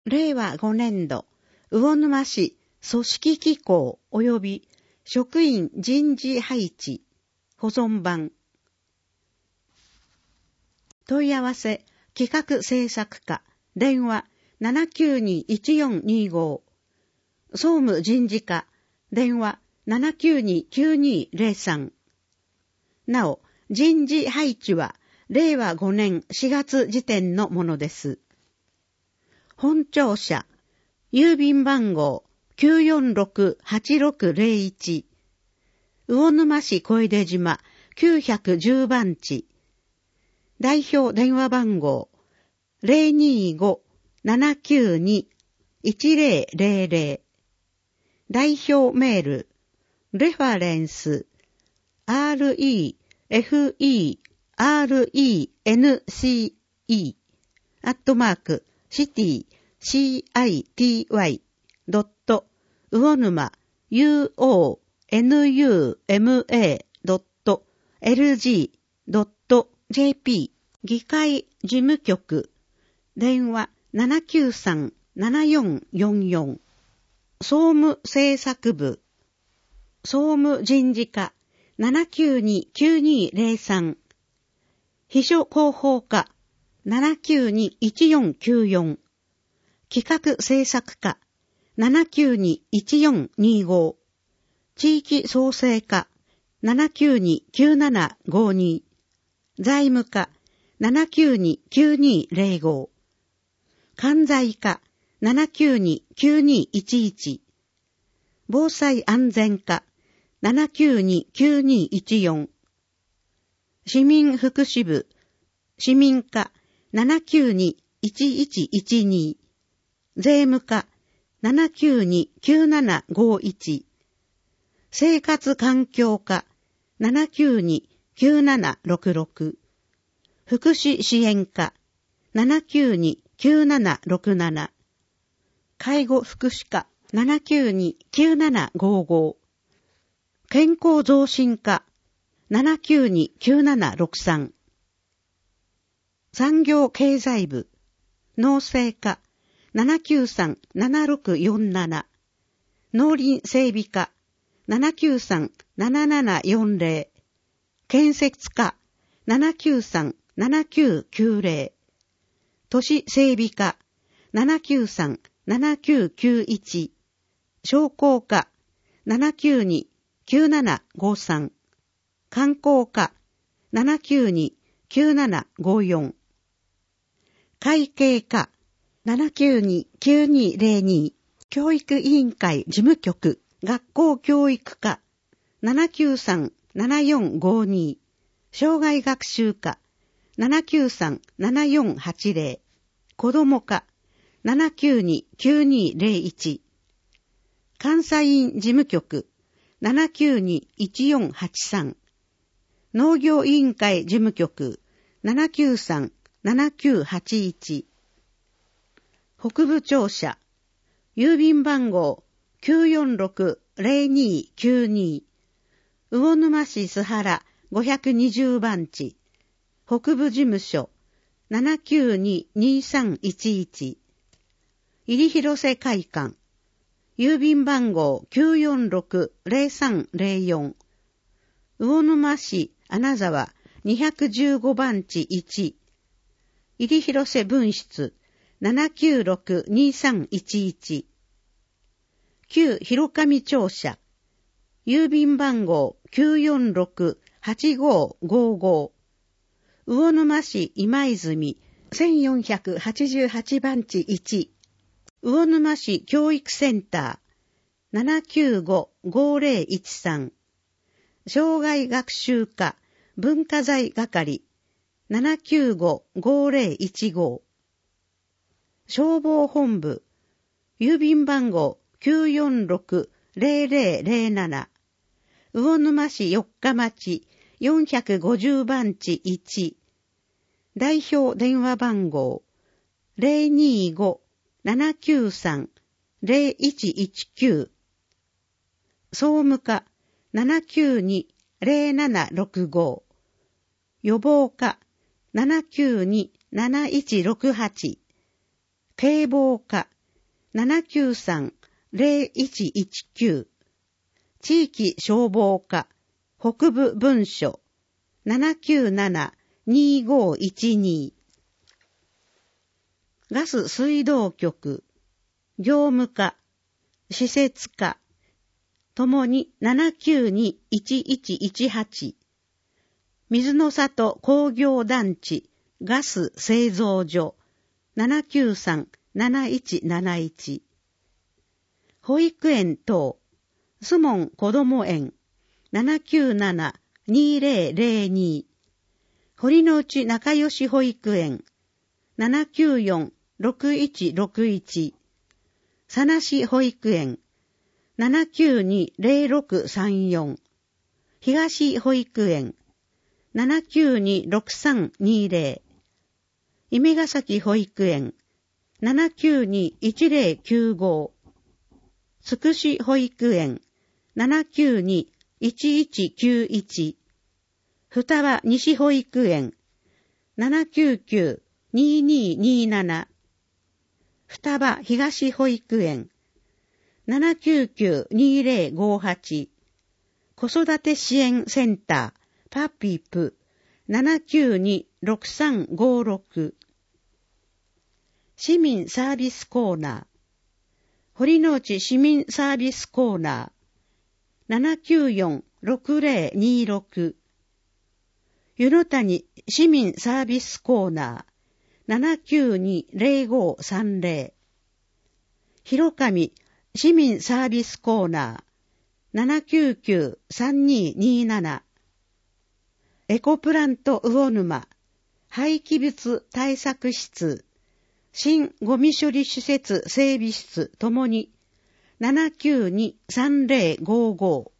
令和5年度、魚沼市組織機構及び職員人事配置、保存版。問い合わせ、企画制作課、電話792-1425。総務人事課、電話792-9203。なお、人事配置は、令和5年4月時点のものです。本庁舎、郵便番号946-8601、魚沼市小出島910番地、代表電話番号025-792-1000、代表メール、レファレンス、refence、city、city.uonuma.lg.jp 議会事務局電話793-7444。総務政策部総務人事課792-9203。秘書広報課792-1494。企画制作課792-1425。地域創生課792-9752。財務課792-9205。関西課792-9211。防災安全課792-9214。市民福祉部市民課792-1112。税務課792-9751。生活環境課792-9766。福祉支援課792-9767。介護福祉課792-9755。健康増進課792-9763。産業経済部農政課793-7647。農林整備課793-7740。建設課793-7990。都市整備課793-7991。商工課792-9753。観光課792-9754。会計課792-9202。教育委員会事務局学校教育課793-7452。障害学習課793-7480。子ども課792-9201。監査院事務局792-1483。農業委員会事務局793-7981。北部庁舎郵便番号946-0292。魚沼市須原520番地。北部事務所792-2311。入広瀬会館郵便番号946-0304。魚沼市穴沢215番地1。入広瀬分室796-2311。旧広上庁舎郵便番号946-8555。魚沼市今泉1488番地1。魚沼市教育センター795-5013。障害学習課文化財係795-5015。消防本部郵便番号946-0007。魚沼市四日町450番地1。代表電話番号025-793-0119。総務課792-0765。予防課792-7168。 警防課 793-0119 地域消防課北部分署 797-2512 ガス水道局業務課施設課ともに 792-1118 水の里工業団地ガス製造所 793-7171 保育園等スモンこども園 797-2002 堀之内仲良し保育園 794-6161 佐奈市保育園 792-0634 東保育園 792-6320 夢ヶ崎保育園 792-1095 つくし保育園 792-1191 双葉西保育園 799-2227 双葉東保育園 799-2058 子育て支援センターパピプ 792-6356 市民サービスコーナー堀之内市民サービスコーナー 794-6026 湯の谷市民サービスコーナー 792-0530 広上市民サービスコーナー 799-3227 エコプラント魚沼廃棄物対策室新ゴミ処理施設整備室ともに 792-3055